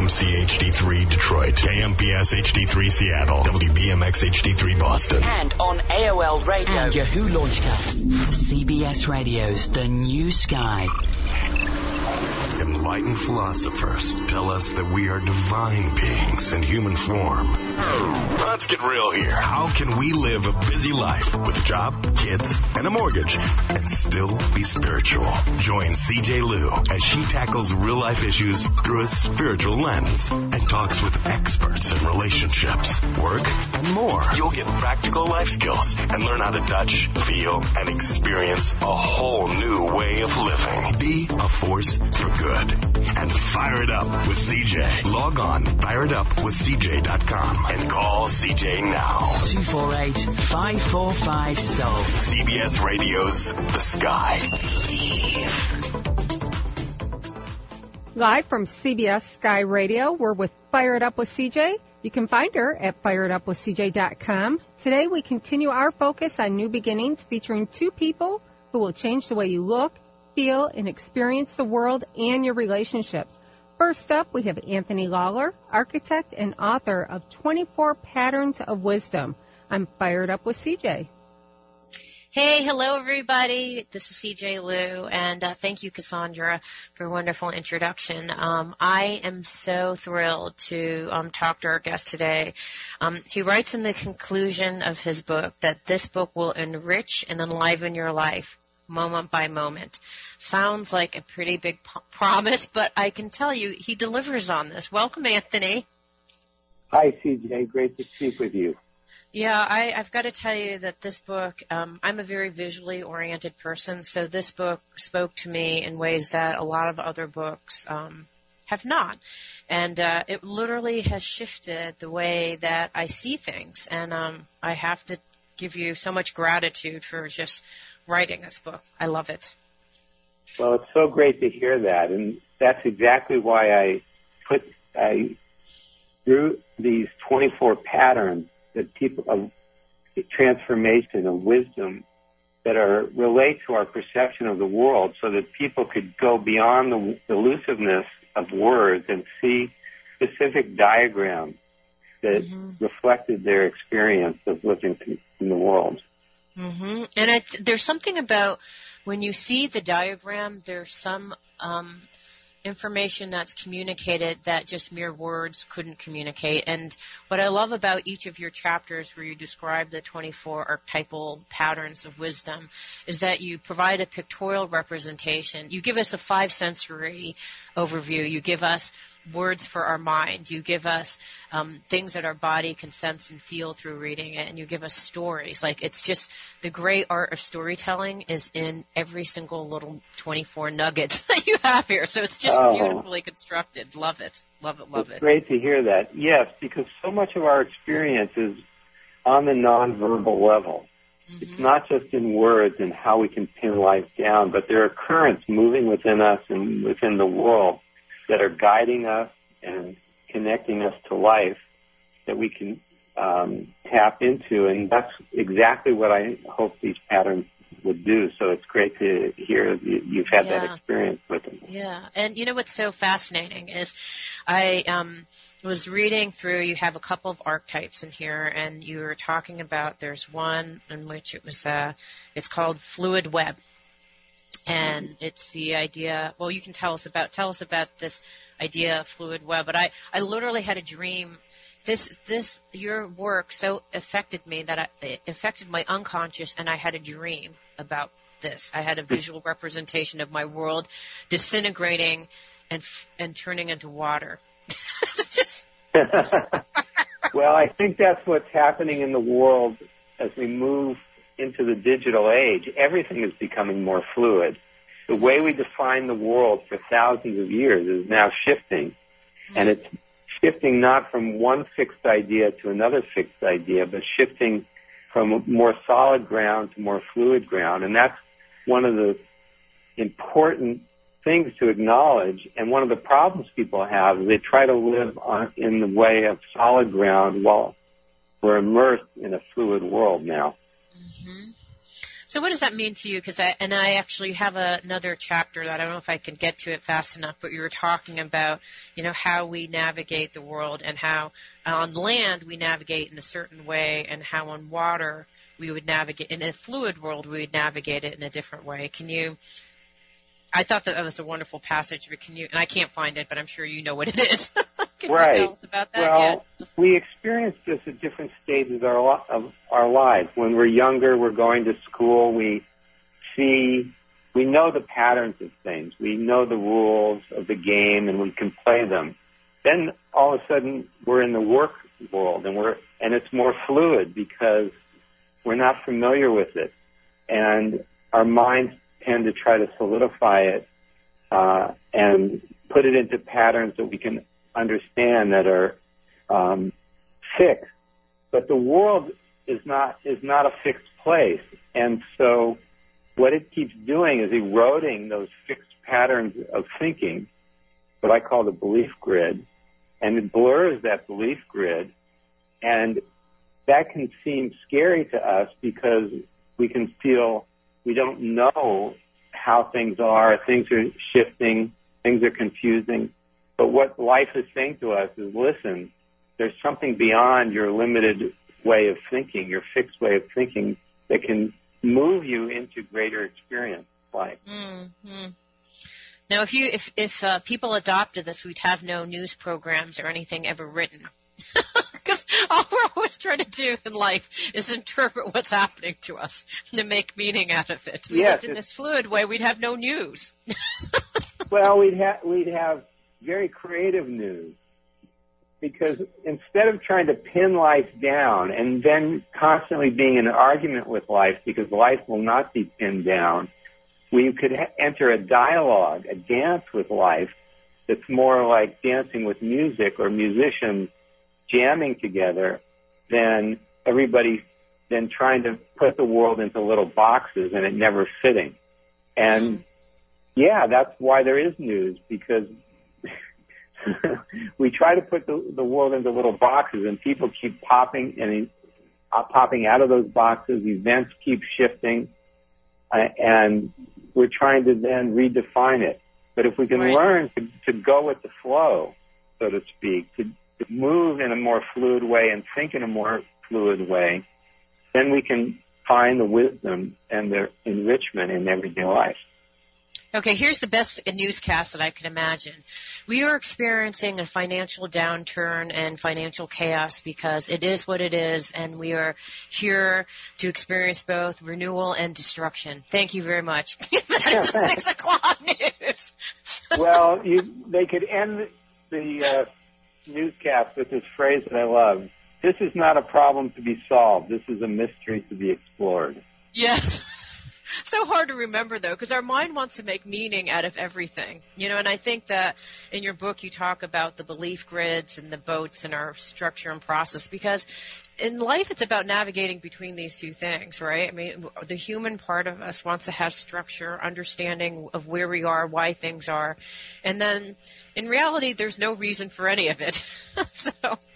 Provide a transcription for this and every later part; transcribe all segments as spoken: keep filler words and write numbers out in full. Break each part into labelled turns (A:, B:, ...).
A: M C H D three Detroit, K M P S H D three Seattle, W B M X H D three Boston.
B: And on A O L Radio
C: and Yahoo Launchcast. C B S Radio's The New Sky.
A: Enlightened philosophers tell us that we are divine beings in human form. Let's get real here. How can we live a busy life with a job, kids, and a mortgage and still be spiritual? Join C J Liu as she tackles real-life issues through a spiritual lens and talks with experts in relationships, work, and more. You'll get practical life skills and learn how to touch, feel, and experience a whole new way of living. Be a force for good. And fire it up with C J. Log on, fire it up with C J dot com and call C J now.
C: two four eight, five four five, S O U L.
A: C B S Radio's The Sky.
D: Live from C B S Sky Radio, we're with Fire It Up with C J. You can find her at fire it up with C J dot com. Today we continue our focus on new beginnings, featuring two people who will change the way you look, feel, and experience the world and your relationships. First up, we have Anthony Lawler, architect and author of twenty-four Patterns of Wisdom. I'm Fired Up with C J.
E: Hey, hello, everybody. This is C J Liu, and uh, thank you, Cassandra, for a wonderful introduction. Um, I am so thrilled to um, talk to our guest today. Um, he writes in the conclusion of his book that this book will enrich and enliven your life moment by moment. Sounds like a pretty big p- promise, but I can tell you he delivers on this. Welcome, Anthony.
F: Hi, C J. Great to speak with you.
E: Yeah, I, I've got to tell you that this book, um, I'm a very visually oriented person, so this book spoke to me in ways that a lot of other books um, have not. And uh, it literally has shifted the way that I see things. And um, I have to give you so much gratitude for just writing this book. I love it.
F: Well, it's so great to hear that, and that's exactly why I put I drew these twenty-four patterns that people of transformation of wisdom that are relate to our perception of the world, so that people could go beyond the, the elusiveness of words and see specific diagrams that mm-hmm. reflected their experience of living in the world.
E: Mm-hmm. And it, there's something about when you see the diagram, there's some um, information that's communicated that just mere words couldn't communicate. And what I love about each of your chapters where you describe the twenty-four archetypal patterns of wisdom is that you provide a pictorial representation. You give us a five-sensory overview. You give us words for our mind. You give us um, things that our body can sense and feel through reading it, and you give us stories. Like, it's just the great art of storytelling is in every single little twenty-four nuggets that you have here. So it's just
F: oh.
E: beautifully constructed. Love it. Love it. Love
F: it's
E: it.
F: Great to hear that. Yes, because so much of our experience is on the nonverbal level. Mm-hmm. It's not just in words and how we can pin life down, but there are currents moving within us and within the world that are guiding us and connecting us to life that we can um, tap into. And that's exactly what I hope these patterns would do. So it's great to hear you've had yeah. that experience with them.
E: Yeah. And you know what's so fascinating is I um, was reading through, you have a couple of archetypes in here, and you were talking about there's one in which it was, uh, it's called fluid web. And it's the idea, well, you can tell us about, tell us about this idea of fluid web. But I, I literally had a dream. This, this, your work so affected me that I, it affected my unconscious, and I had a dream about this. I had a visual representation of my world disintegrating and, and turning into water. Just
F: well, I think that's what's happening in the world as we move into the digital age. Everything is becoming more fluid. The way we define the world for thousands of years is now shifting, mm-hmm. and it's shifting not from one fixed idea to another fixed idea, but shifting from more solid ground to more fluid ground. And that's one of the important things to acknowledge. And one of the problems people have is they try to live on, in the way of solid ground while we're immersed in a fluid world now.
E: Mm-hmm. So what does that mean to you? Because I, and I actually have a, another chapter that I don't know if I can get to it fast enough, but you were talking about, you know, how we navigate the world and how on land we navigate in a certain way and how on water we would navigate, in a fluid world we would navigate it in a different way. Can you, I thought that, that was a wonderful passage, but can you, and I can't find it, but I'm sure you know what it is. Can
F: right.
E: you tell us about that?
F: Well,
E: yeah.
F: we experience this at different stages of our, of our lives. When we're younger, we're going to school, we see, we know the patterns of things. We know the rules of the game, and we can play them. Then all of a sudden, we're in the work world, and we're and it's more fluid because we're not familiar with it, and our minds tend to try to solidify it uh, and put it into patterns that we can understand that are um, fixed. But the world is not is not a fixed place, and so what it keeps doing is eroding those fixed patterns of thinking, what I call the belief grid, and it blurs that belief grid, and that can seem scary to us because we can feel we don't know how things are, things are shifting, things are confusing. But what life is saying to us is, listen, there's something beyond your limited way of thinking, your fixed way of thinking, that can move you into greater experience life.
E: Mm-hmm. Now, if you if if uh, people adopted this, we'd have no news programs or anything ever written, because all we're always trying to do in life is interpret what's happening to us and to make meaning out of it. If we
F: yes,
E: lived in this fluid way, we'd have no news.
F: Well, we'd have we'd have very creative news, because instead of trying to pin life down and then constantly being in an argument with life because life will not be pinned down, we could ha- enter a dialogue, a dance with life that's more like dancing with music or musicians jamming together than everybody then trying to put the world into little boxes and it never fitting. And mm. yeah, that's why there is news, because we try to put the, the world into little boxes, and people keep popping and uh, popping out of those boxes. Events keep shifting, uh, and we're trying to then redefine it. But if we can right. learn to, to go with the flow, so to speak, to, to move in a more fluid way and think in a more fluid way, then we can find the wisdom and the enrichment in everyday life.
E: Okay, here's the best newscast that I can imagine. We are experiencing a financial downturn and financial chaos because it is what it is, and we are here to experience both renewal and destruction. Thank you very much. That's six o'clock news.
F: Well, you, they could end the uh, newscast with this phrase that I love. This is not a problem to be solved. This is a mystery to be explored.
E: Yes. So hard to remember, though, because our mind wants to make meaning out of everything, you know, and I think that in your book you talk about the belief grids and the boats and our structure and process, because in life it's about navigating between these two things, right? I mean, the human part of us wants to have structure, understanding of where we are, why things are, and then in reality there's no reason for any of it. so...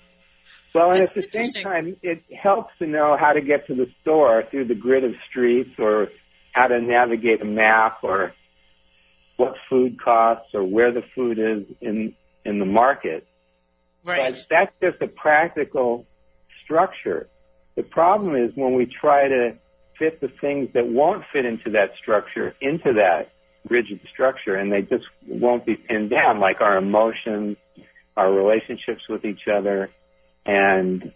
F: Well, and at the same time, it helps to know how to get to the store through the grid of streets, or how to navigate a map, or what food costs, or where the food is in in the market.
E: Right.
F: But that's just a practical structure. The problem is when we try to fit the things that won't fit into that structure into that rigid structure, and they just won't be pinned down, like our emotions, our relationships with each other, and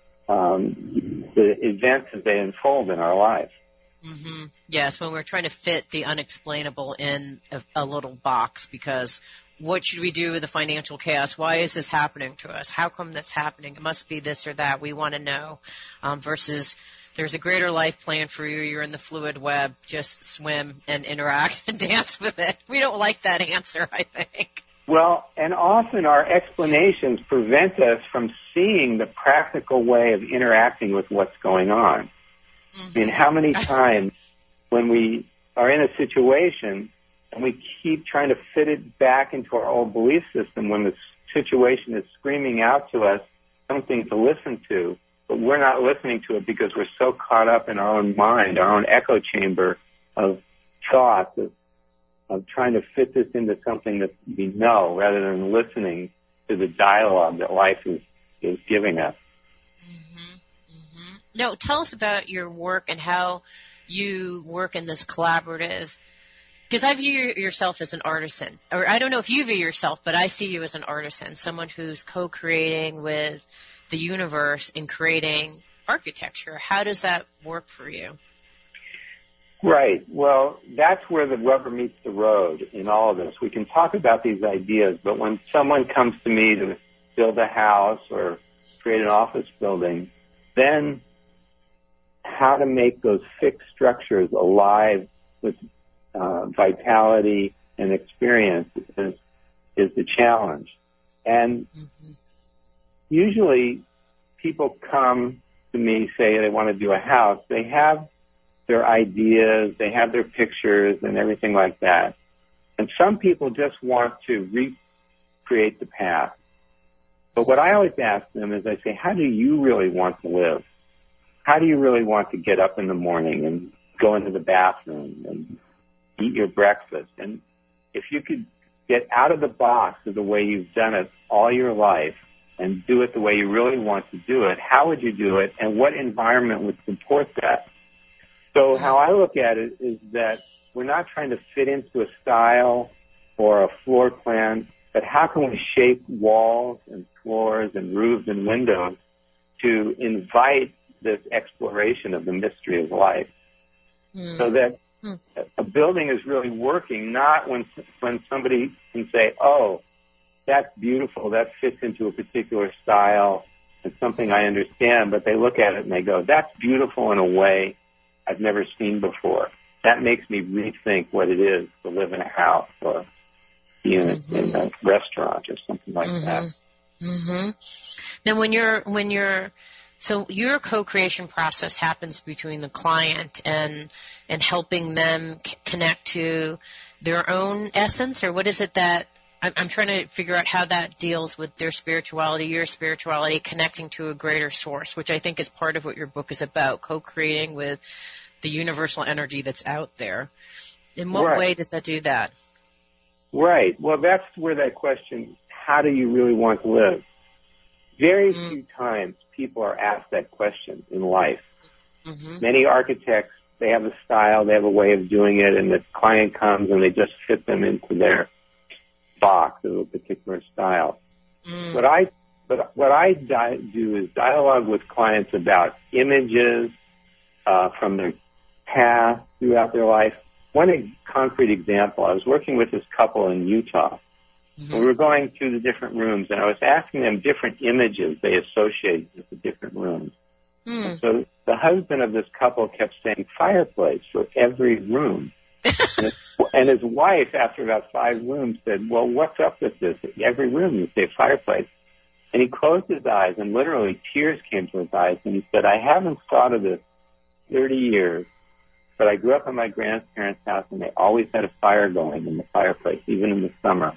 F: um, the events as they unfold in our lives.
E: Mm-hmm. Yes, when we're trying to fit the unexplainable in a, a little box, because what should we do with the financial chaos? Why is this happening to us? How come that's happening? It must be this or that. We want to know. Um, versus there's a greater life plan for you. You're in the fluid web. Just swim and interact and dance with it. We don't like that answer, I think.
F: Well, and often our explanations prevent us from seeing the practical way of interacting with what's going on. Mm-hmm. I mean, how many times when we are in a situation and we keep trying to fit it back into our old belief system when the situation is screaming out to us something to listen to, but we're not listening to it because we're so caught up in our own mind, our own echo chamber, of thoughts, of, of trying to fit this into something that we know rather than listening to the dialogue that life is, is giving us.
E: Mm-hmm. Mm-hmm. No, tell us about your work and how you work in this collaborative. Because I view yourself as an artisan, or I don't know if you view yourself, but I see you as an artisan, someone who's co-creating with the universe in creating architecture. How does that work for you?
F: Right. Well, that's where the rubber meets the road in all of this. We can talk about these ideas, but when someone comes to me to build a house or create an office building, then how to make those fixed structures alive with uh, vitality and experience is, is the challenge. And mm-hmm. usually people come to me, say they want to do a house. They have their ideas, they have their pictures and everything like that. And some people just want to recreate the past. But what I always ask them is I say, how do you really want to live? How do you really want to get up in the morning and go into the bathroom and eat your breakfast? And if you could get out of the box of the way you've done it all your life and do it the way you really want to do it, how would you do it, and what environment would support that? So how I look at it is that we're not trying to fit into a style or a floor plan, but how can we shape walls and floors and roofs and windows to invite this exploration of the mystery of life, mm. so that mm. a building is really working, not when when somebody can say, oh, that's beautiful, that fits into a particular style, it's something I understand, but they look at it and they go, that's beautiful in a way I've never seen before. That makes me rethink what it is to live in a house or be in, mm-hmm. a, in a restaurant or something like mm-hmm. that.
E: Mm-hmm. Now, when you're when you're So your co-creation process happens between the client and and helping them c- connect to their own essence, or what is it that I'm, I'm trying to figure out how that deals with their spirituality, your spirituality, connecting to a greater source, which I think is part of what your book is about, co-creating with the universal energy that's out there. In what
F: right.
E: way does that do that?
F: Right. Well, that's where that question, how do you really want to live? Very mm. few times people are asked that question in life. Mm-hmm. Many architects, they have a style, they have a way of doing it, and the client comes and they just fit them into their box of a particular style. Mm. What I but what I di- do is dialogue with clients about images uh, from their past throughout their life. One e- concrete example, I was working with this couple in Utah. Mm-hmm. We were going through the different rooms, and I was asking them different images they associated with the different rooms. Mm. So the husband of this couple kept saying fireplace for every room. and, his, and his wife, after about five rooms, said, well, what's up with this? Every room you say fireplace. And he closed his eyes, and literally tears came to his eyes, and he said, I haven't thought of this thirty years, but I grew up in my grandparents' house, and they always had a fire going in the fireplace, even in the summer.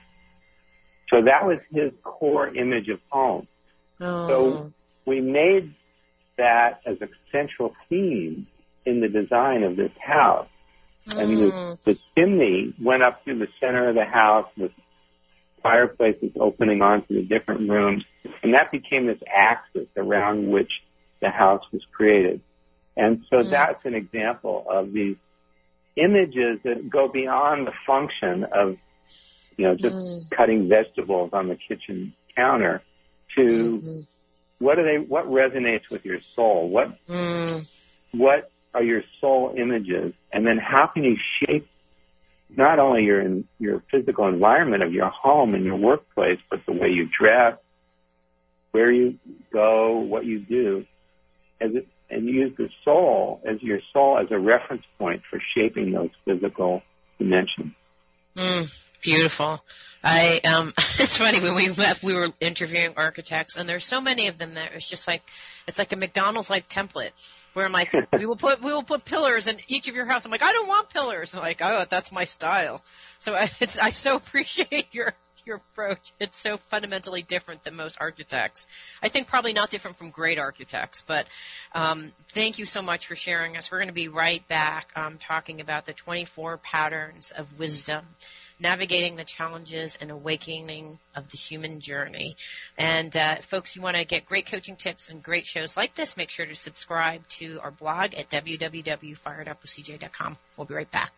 F: So that was his core image of home. Oh. So we made that as a central theme in the design of this house. Mm. And the, the chimney went up through the center of the house with fireplaces opening onto the different rooms. And that became this axis around which the house was created. And so mm. that's an example of these images that go beyond the function of, you know, just mm. cutting vegetables on the kitchen counter to mm-hmm. what are they, what resonates with your soul? What, mm. what are your soul images? And then how can you shape not only your, your physical environment of your home and your workplace, but the way you dress, where you go, what you do, as it, and use the soul as your soul as a reference point for shaping those physical dimensions.
E: Mm. Beautiful. I um it's funny, when we left we were interviewing architects, and there's so many of them that it's just like it's like a McDonald's like template where I'm like, we will put we will put pillars in each of your house. I'm like, I don't want pillars. I'm like, oh, that's my style. So I it's, I so appreciate your your approach. It's so fundamentally different than most architects. I think probably not different from great architects, but um, thank you so much for sharing us. We're going to be right back um, talking about the twenty-four patterns of wisdom, navigating the challenges and awakening of the human journey. And uh, folks, you want to get great coaching tips and great shows like this, make sure to subscribe to our blog at w w w dot fired up with c j dot com. We'll be right back.